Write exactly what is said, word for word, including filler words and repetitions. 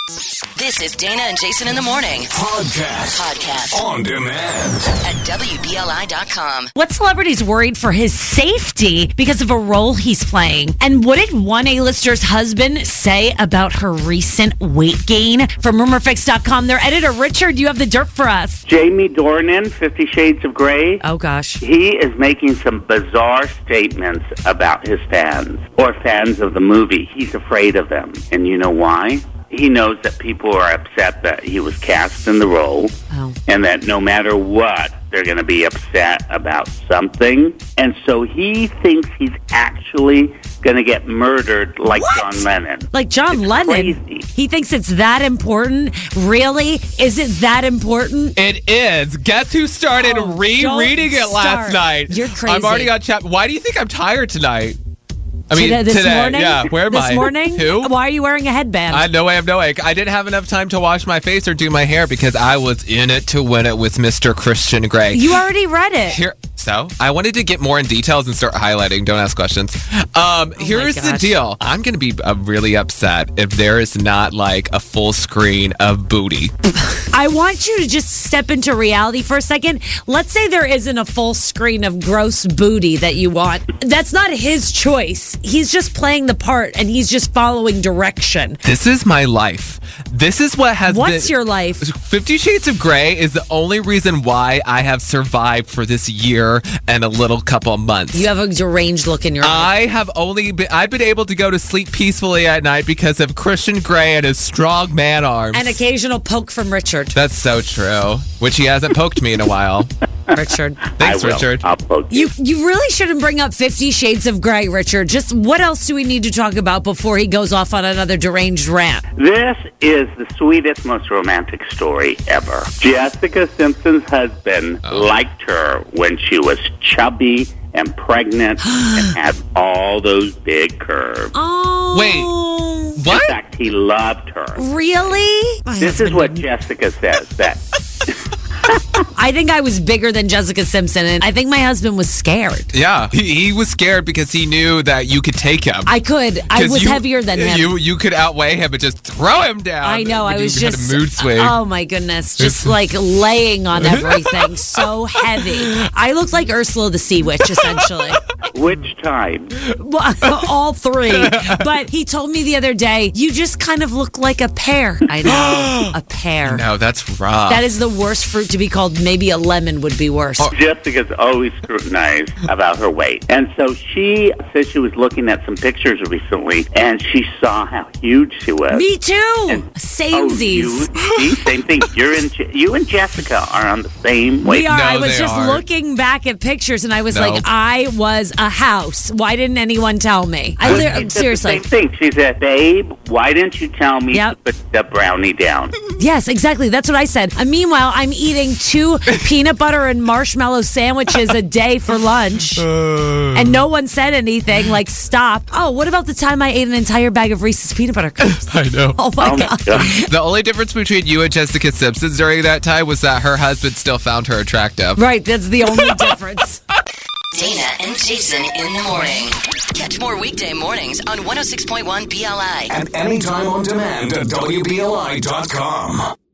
This is Dana and Jason in the morning. Podcast. Podcast. On demand. At W B L I dot com. What celebrity's worried for his safety because of a role he's playing? And what did one A-lister's husband say about her recent weight gain? From rumor fix dot com, their editor, Richard, you have the dirt for us. Jamie Dornan, Fifty Shades of Grey. Oh, gosh. He is making some bizarre statements about his fans, or fans of the movie. He's afraid of them. And you know why? He knows that people are upset that he was cast in the role, oh. and that no matter what, they're going to be upset about something. And so he thinks he's actually going to get murdered like What? John Lennon. Like John It's Lennon? crazy. He thinks it's that important? Really? Is it that important? It is. Guess who started Oh, rereading don't it last start. night? You're crazy. I'm already on chat. Why do you think I'm tired tonight? I mean, today, this today, morning? yeah. Where am this I? morning? Who? Why are you wearing a headband? I no way, I have no way. I didn't have enough time to wash my face or do my hair because I was in it to win it with Mister Christian Grey. you already read it. Here, so I wanted to get more in details and start highlighting. Don't ask questions. Um, here's the gosh. deal. I'm going to be uh, really upset if there is not like a full screen of booty. I want you to just step into reality for a second. Let's say there isn't a full screen of gross booty that you want. That's not his choice. He's just playing the part and he's just following direction. This is my life. This is what has What's been... your life? Fifty Shades of Grey is the only reason why I have survived for this year and a little couple months. You have a deranged look in your eye. I have only been, I've been able to go to sleep peacefully at night because of Christian Grey and his strong man arms. An occasional poke from Richard. That's so true. Which he hasn't poked me in a while. Richard. Thanks, I will. Richard. I'll poke you. You you really shouldn't bring up Fifty Shades of Grey, Richard. Just what else do we need to talk about before he goes off on another deranged rant? This is the sweetest, most romantic story ever. Jessica Simpson's husband Oh. liked her when she was chubby and pregnant and had all those big curves. Oh. Wait, In what? fact, he loved her. Really? My This is husband what didn't. Jessica says, that I think I was bigger than Jessica Simpson, and I think my husband was scared. Yeah, he, he was scared because he knew that you could take him. I could. I 'Cause was you- heavier than him. You you could outweigh him and just throw him down. I know. when I you was had just a mood swing. Oh my goodness, just like laying on everything, so heavy. I looked like Ursula the Sea Witch, essentially. which time? Well, all three. But he told me the other day, you just kind of look like a pear. I know, a pear. No, that's rough. That is the worst fruit to be called. Maybe a lemon would be worse. Oh. Jessica's always scrutinized about her weight. And so she said she was looking at some pictures recently, and she saw how huge she was. Me too. And- Samesies. Oh, you, see, same thing. You're in, Je- you and Jessica are on the same weight. We are. No, I was they just aren't. looking back at pictures, and I was No. like, I was a house. Why didn't anyone tell me? I She li- said seriously. the same thing. She said, babe, why didn't you tell me Yep. to put the brownie down? Yes, exactly. That's what I said. Uh, meanwhile, I'm eating two peanut butter and marshmallow sandwiches a day for lunch, and no one said anything like, stop. Oh, what about the time I ate an entire bag of Reese's peanut butter cups? I know. Oh, my Oh, my God. God. The only difference between you and Jessica Simpson during that time was that her husband still found her attractive. Right, that's the only difference. Dana and Jason in the morning. Catch more weekday mornings on one oh six point one B L I. And anytime on demand at W B L I dot com.